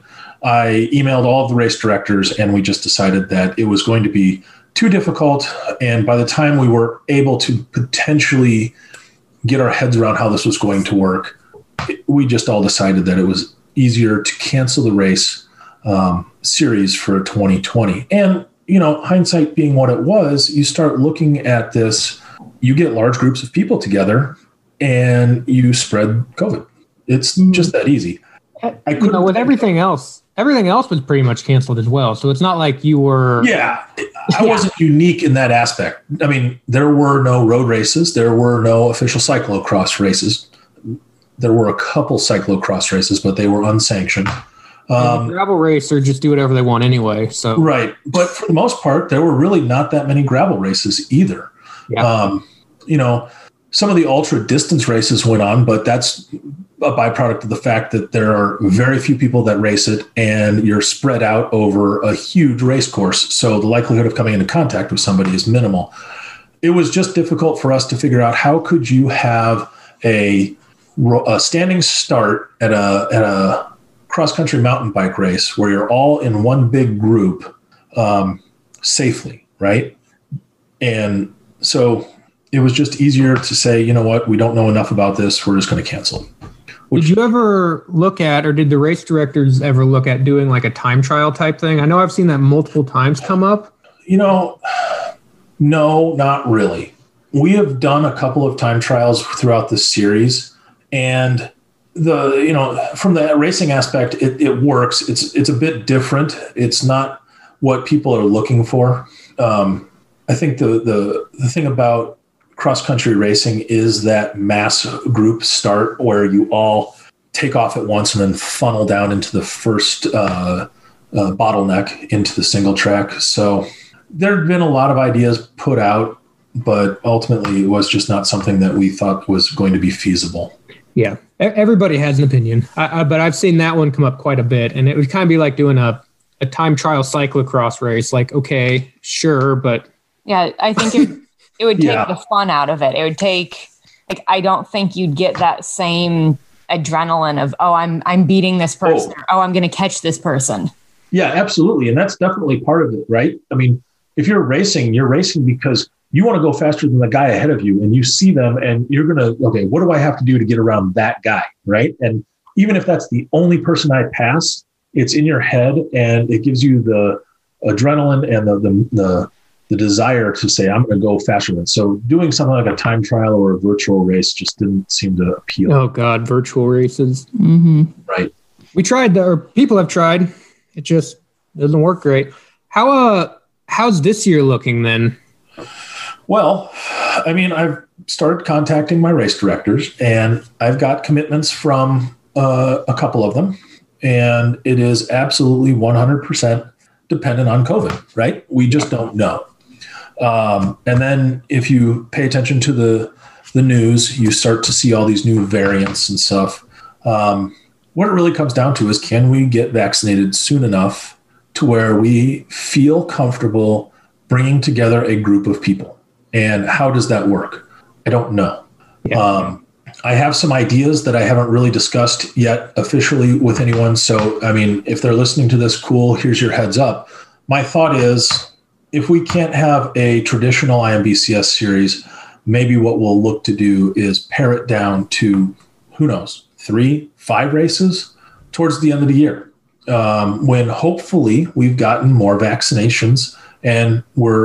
I emailed all of the race directors, and we just decided that it was going to be too difficult. And by the time we were able to potentially get our heads around how this was going to work, we just all decided that it was easier to cancel the race series for 2020. And, hindsight being what it was, you start looking at this, you get large groups of people together and you spread COVID. It's just that easy. I couldn't, with everything else was pretty much canceled as well. So it's not like you were. Yeah. I wasn't unique in that aspect. I mean, there were no road races. There were no official cyclocross races. There were a couple cyclocross races, but they were unsanctioned. Gravel racers just do whatever they want anyway. So right. But for the most part, there were really not that many gravel races either. Yeah. Some of the ultra distance races went on, but that's a byproduct of the fact that there are very few people that race it, and you're spread out over a huge race course. So the likelihood of coming into contact with somebody is minimal. It was just difficult for us to figure out how could you have a standing start at a cross-country mountain bike race where you're all in one big group safely, right? And so it was just easier to say, you know what, we don't know enough about this. We're just going to cancel it. Did you ever look at, or did the race directors ever look at doing like a time trial type thing? I know I've seen that multiple times come up. No, not really. We have done a couple of time trials throughout this series, and from the racing aspect, it works. It's a bit different. It's not what people are looking for. I think the thing about cross-country racing is that mass group start where you all take off at once and then funnel down into the first bottleneck into the single track. So there have been a lot of ideas put out, but ultimately it was just not something that we thought was going to be feasible. Yeah, everybody has an opinion, but I've seen that one come up quite a bit, and it would kind of be like doing a time trial cyclocross race. Like, okay, sure, but... Yeah, I think it would take the fun out of it. It would take, I don't think you'd get that same adrenaline of, I'm beating this person, or, I'm going to catch this person. Yeah, absolutely. And that's definitely part of it, right? I mean, if you're racing because you want to go faster than the guy ahead of you, and you see them and you're going to, okay, what do I have to do to get around that guy, right? And even if that's the only person I pass, it's in your head and it gives you the adrenaline and the desire to say, I'm going to go faster than. So doing something like a time trial or a virtual race just didn't seem to appeal. Oh God, virtual races. Mm-hmm. Right. We tried or people have tried. It just doesn't work great. How's this year looking then? Well, I mean, I've started contacting my race directors, and I've got commitments from a couple of them, and it is absolutely 100% dependent on COVID, right? We just don't know. And then if you pay attention to the news, you start to see all these new variants and stuff. What it really comes down to is, can we get vaccinated soon enough to where we feel comfortable bringing together a group of people? And how does that work? I don't know. Yeah. I have some ideas that I haven't really discussed yet officially with anyone. So, I mean, if they're listening to this, cool, here's your heads up. My thought is, if we can't have a traditional IMBCS series, maybe what we'll look to do is pare it down to, who knows, 3-5 races towards the end of the year, when hopefully we've gotten more vaccinations and we're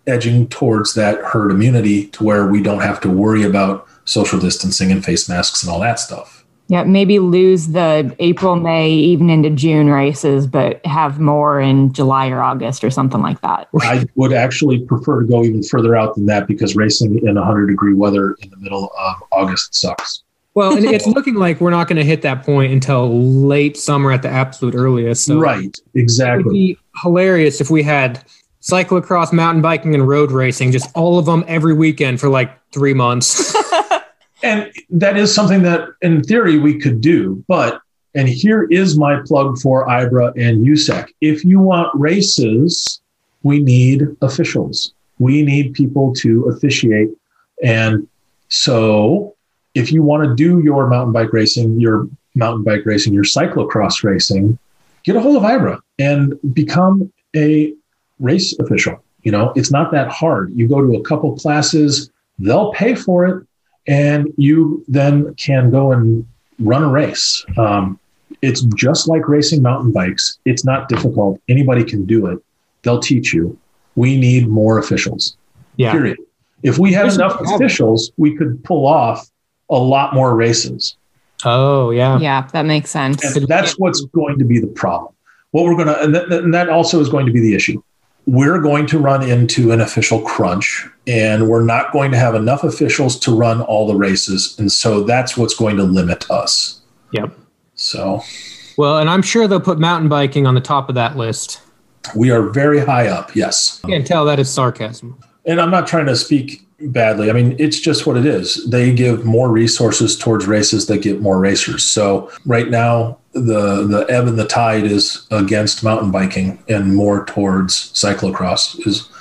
edging towards that herd immunity to where we don't have to worry about social distancing and face masks and all that stuff. Yeah, maybe lose the April, May, even into June races, but have more in July or August or something like that. I would actually prefer to go even further out than that, because racing in 100-degree weather in the middle of August sucks. Well, and it's looking like we're not going to hit that point until late summer at the absolute earliest. So Right, it would exactly. be hilarious if we had cyclocross, mountain biking, and road racing, just all of them every weekend for like 3 months. And that is something that, in theory, we could do. But, and here is my plug for IBRA and USAC. If you want races, we need officials. We need people to officiate. And so if you want to do your mountain bike racing, your cyclocross racing, get a hold of IBRA and become a race official. You know, it's not that hard. You go to a couple classes, they'll pay for it, and you then can go and run a race. It's just like racing mountain bikes. It's not difficult. Anybody can do it. They'll teach you. We need more officials. Yeah. Period. If we had enough officials, we could pull off a lot more races. Oh, yeah. Yeah, that makes sense. And that's what's going to be the problem. What we're going to, and that also is going to be the issue. We're going to run into an official crunch, and we're not going to have enough officials to run all the races. And so that's what's going to limit us. Yep. So, Well, and I'm sure they'll put mountain biking on the top of that list. we are very high up. Yes. I can't tell that is sarcasm. And I'm not trying to speak badly. I mean, it's just what it is. They give more resources towards races that get more racers. So right now, the ebb and the tide is against mountain biking and more towards cyclocross.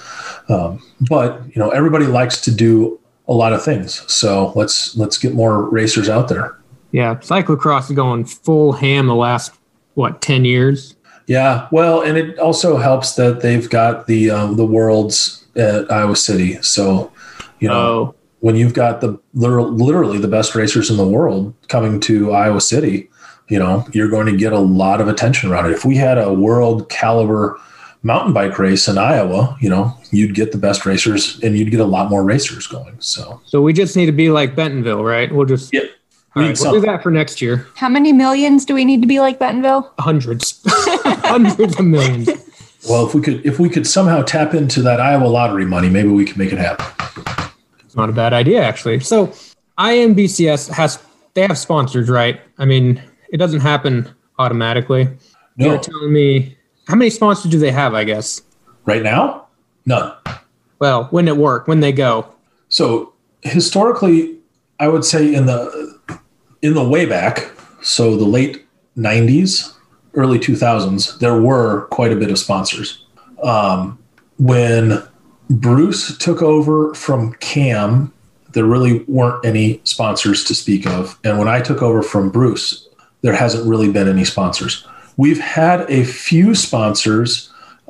But you know, everybody likes to do a lot of things. So let's get more racers out there. Yeah, cyclocross is going full ham the last, 10 years? Yeah, well, and it also helps that they've got the Worlds at Iowa City. So, you know, when you've got the literally the best racers in the world coming to Iowa City, you know, you're going to get a lot of attention around it. If we had a world caliber mountain bike race in Iowa, you know, you'd get the best racers and you'd get a lot more racers going. So we just need to be like Bentonville, right? We'll just all right, we'll do that for next year. How many millions do we need to be like Bentonville? Hundreds. Hundreds of millions. Well, if we could somehow tap into that Iowa lottery money, maybe we could make it happen. It's not a bad idea, actually. So IMBCS they have sponsors, right? I mean, it doesn't happen automatically. No. You're telling me, how many sponsors do they have, I guess? Right now? None. Well, when it work, when they go. So historically, I would say in the way back, so the late 90s, early 2000s, there were quite a bit of sponsors. When Bruce took over from Cam, there really weren't any sponsors to speak of. And when I took over from Bruce, there hasn't really been any sponsors. We've had a few sponsors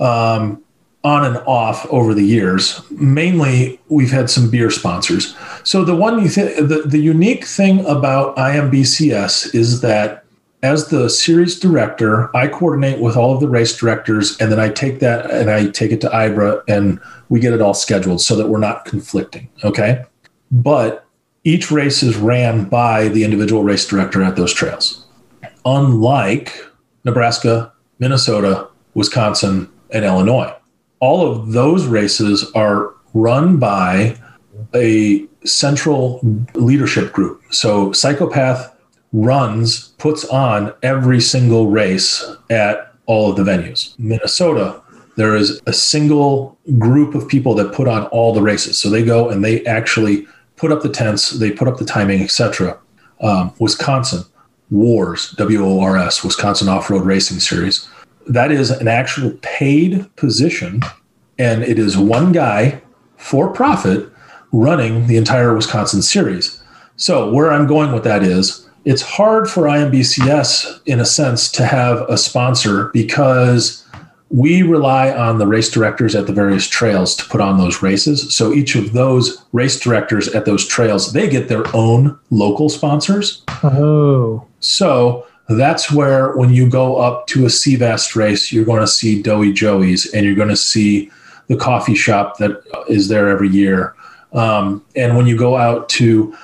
on and off over the years. Mainly, we've had some beer sponsors. So the unique thing about IMBCS is that as the series director, I coordinate with all of the race directors, and then I take that and I take it to IBRA, and we get it all scheduled so that we're not conflicting, okay? But each race is ran by the individual race director at those trails. Unlike Nebraska, Minnesota, Wisconsin, and Illinois. All of those races are run by a central leadership group. So Psychopath puts on every single race at all of the venues. Minnesota, there is a single group of people that put on all the races. So they go and they actually put up the tents, they put up the timing, etc. Wisconsin, WORS, WORS, Wisconsin Off-Road Racing Series. That is an actual paid position, and it is one guy for profit running the entire Wisconsin series. So where I'm going with that is it's hard for IMBCS, in a sense, to have a sponsor because we rely on the race directors at the various trails to put on those races. So each of those race directors at those trails, they get their own local sponsors. Oh. So that's where when you go up to a CVAST race, you're going to see Doughy Joey's, and you're going to see the coffee shop that is there every year. And when you go out to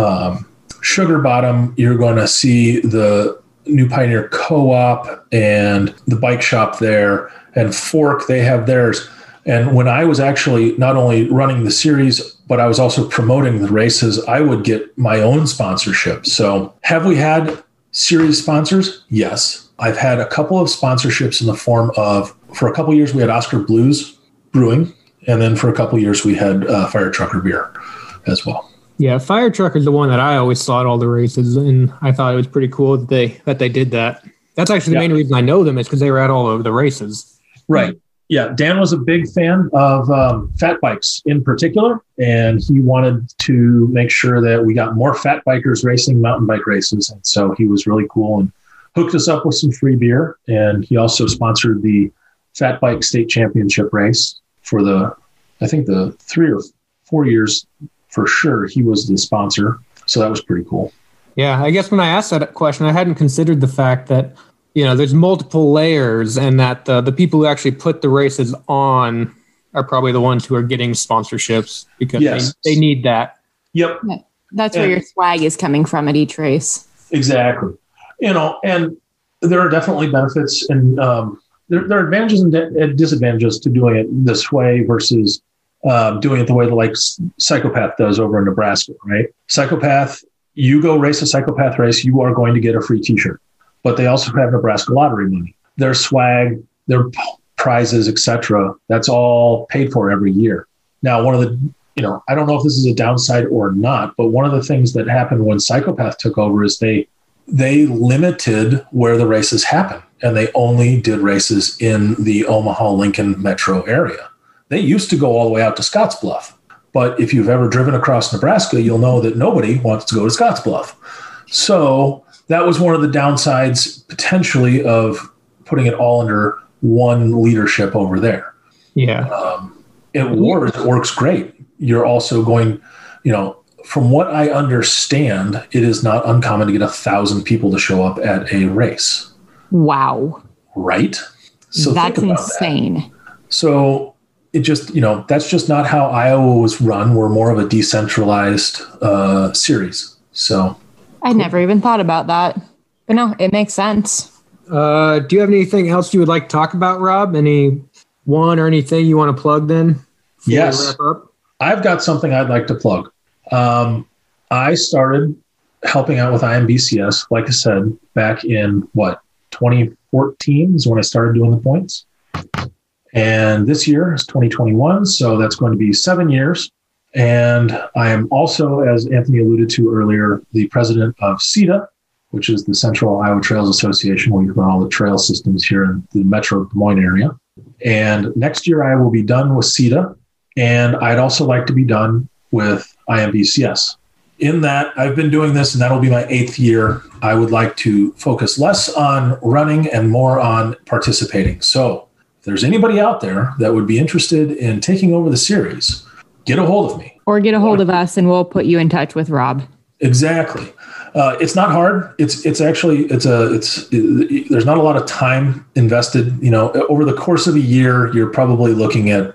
Sugar Bottom, you're going to see the New Pioneer Co-op and the bike shop there, and Fork, they have theirs. And when I was actually not only running the series, but I was also promoting the races, I would get my own sponsorship. So have we had series sponsors? Yes. I've had a couple of sponsorships in the form of, for a couple of years, we had Oscar Blues Brewing. And then for a couple of years, we had Fire Trucker Beer as well. Yeah, Fire Trucker is the one that I always saw at all the races, and I thought it was pretty cool that they did that. That's actually the main reason I know them, is because they were at all of the races. Right. Yeah, Dan was a big fan of fat bikes in particular, and he wanted to make sure that we got more fat bikers racing mountain bike races. And so he was really cool and hooked us up with some free beer. And he also sponsored the Fat Bike State Championship race for I think the 3 or 4 years for sure. He was the sponsor. So that was pretty cool. Yeah, I guess when I asked that question, I hadn't considered the fact that, there's multiple layers, and that the people who actually put the races on are probably the ones who are getting sponsorships, because they need that. Yep. That's where your swag is coming from at each race. Exactly. And there are definitely benefits, and there are advantages and disadvantages to doing it this way versus doing it the way that like Psychopath does over in Nebraska, right? Psychopath, you go race a Psychopath race, you are going to get a free t-shirt. But they also have Nebraska lottery money. Their swag, their prizes, etc. That's all paid for every year. Now, one of the, I don't know if this is a downside or not, but one of the things that happened when Psychopath took over is they limited where the races happen, and they only did races in the Omaha-Lincoln metro area. They used to go all the way out to Scottsbluff, but if you've ever driven across Nebraska, you'll know that nobody wants to go to Scottsbluff. So that was one of the downsides potentially of putting it all under one leadership over there. Yeah. It works great. You're also going, from what I understand, it is not uncommon to get 1,000 people to show up at a race. Wow. Right? So that's insane. That. So it just, that's just not how Iowa was run. We're more of a decentralized series. So I never even thought about that. But no, it makes sense. Do you have anything else you would like to talk about, Rob? Any one or anything you want to plug then? Yes. Wrap up? I've got something I'd like to plug. I started helping out with IMBCS, like I said, back in 2014 is when I started doing the points. And this year is 2021, so that's going to be 7 years. And I am also, as Anthony alluded to earlier, the president of CETA, which is the Central Iowa Trails Association, where you run all the trail systems here in the Metro Des Moines area. And next year I will be done with CETA, and I'd also like to be done with IMBCS. In that, I've been doing this, and that'll be my 8th year. I would like to focus less on running and more on participating. So if there's anybody out there that would be interested in taking over the series, get a hold of me. Or get a hold of us, and we'll put you in touch with Rob. Exactly. It's not hard. It's there's not a lot of time invested. Over the course of a year, you're probably looking at,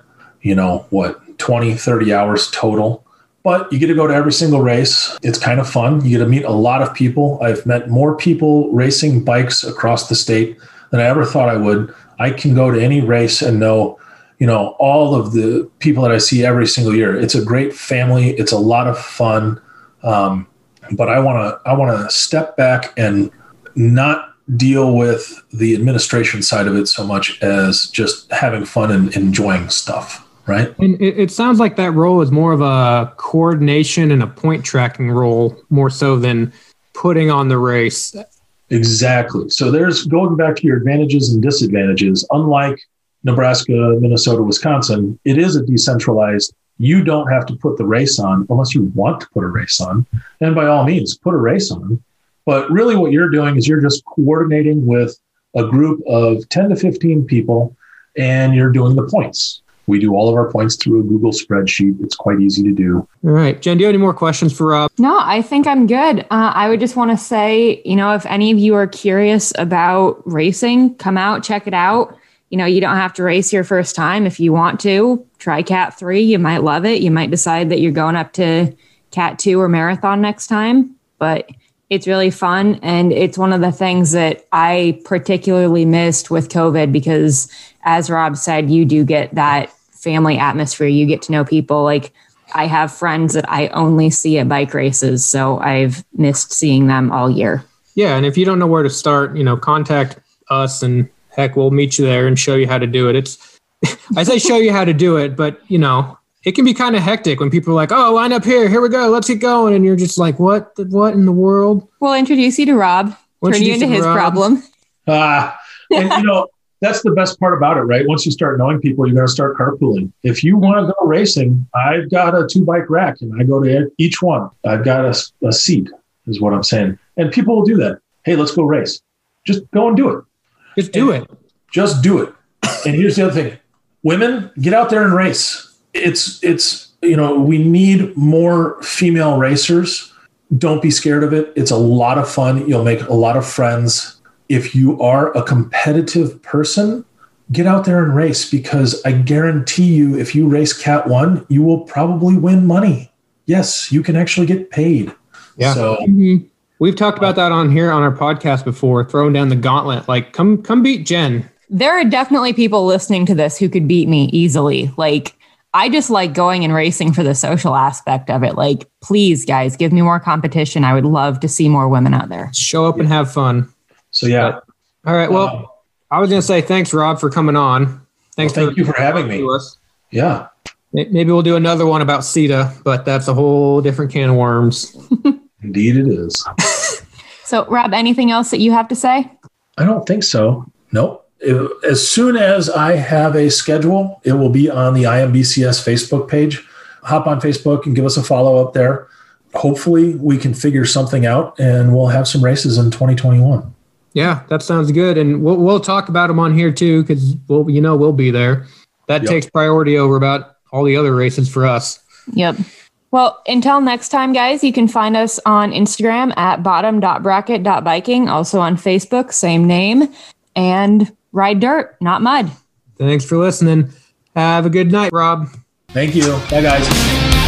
20, 30 hours total. But you get to go to every single race. It's kind of fun. You get to meet a lot of people. I've met more people racing bikes across the state than I ever thought I would. I can go to any race and know, all of the people that I see every single year. It's a great family. It's a lot of fun. But I want to step back and not deal with the administration side of it so much as just having fun and enjoying stuff. Right. And it sounds like that role is more of a coordination and a point tracking role, more so than putting on the race. Exactly. So there's going back to your advantages and disadvantages. Unlike Nebraska, Minnesota, Wisconsin, it is a decentralized. You don't have to put the race on unless you want to put a race on. And by all means, put a race on. But really what you're doing is you're just coordinating with a group of 10 to 15 people, and you're doing the points. We do all of our points through a Google spreadsheet. It's quite easy to do. All right. Jen, do you have any more questions for Rob? No, I think I'm good. I would just want to say, if any of you are curious about racing, come out, check it out. you don't have to race your first time. If you want to, try Cat 3. You might love it. You might decide that you're going up to Cat 2 or Marathon next time. But it's really fun. And it's one of the things that I particularly missed with COVID because, as Rob said, you do get that family atmosphere. You get to know people. Like, I have friends that I only see at bike races. So I've missed seeing them all year. Yeah. And if you don't know where to start, contact us and heck, we'll meet you there and show you how to do it. I say show you how to do it, but it can be kind of hectic when people are like, oh, line up here we go, let's get going. And you're just like, what in the world? We'll introduce you to Rob, turn you into his problem. And that's the best part about it, right? Once you start knowing people, you're going to start carpooling. If you want to go racing, I've got a 2-bike rack and I go to each one. I've got a seat is what I'm saying. And people will do that. Hey, let's go race. Just go and do it. Just do it. Just do it. And here's the other thing. Women, get out there and race. It's we need more female racers. Don't be scared of it. It's a lot of fun. You'll make a lot of friends. If you are a competitive person, get out there and race because I guarantee you, if you race Cat 1, you will probably win money. Yes, you can actually get paid. Yeah. So we've talked about that on here on our podcast before, throwing down the gauntlet. Like, come beat Jen. There are definitely people listening to this who could beat me easily. Like, I just like going and racing for the social aspect of it. Like, please, guys, give me more competition. I would love to see more women out there. Show up and have fun. So, yeah. All right. Well, I was going to say thanks, Rob, for coming on. Thank you for having me. Yeah. Maybe we'll do another one about CETA, but that's a whole different can of worms. Indeed it is. So, Rob, anything else that you have to say? I don't think so. Nope. As soon as I have a schedule, it will be on the IMBCS Facebook page. Hop on Facebook and give us a follow up there. Hopefully we can figure something out and we'll have some races in 2021. Yeah, that sounds good. And we'll talk about them on here too, because we'll be there. That takes priority over about all the other races for us. Yep. Well, until next time, guys, you can find us on Instagram at bottom.bracket.biking, also on Facebook, same name, and ride dirt, not mud. Thanks for listening. Have a good night, Rob. Thank you. Bye, guys.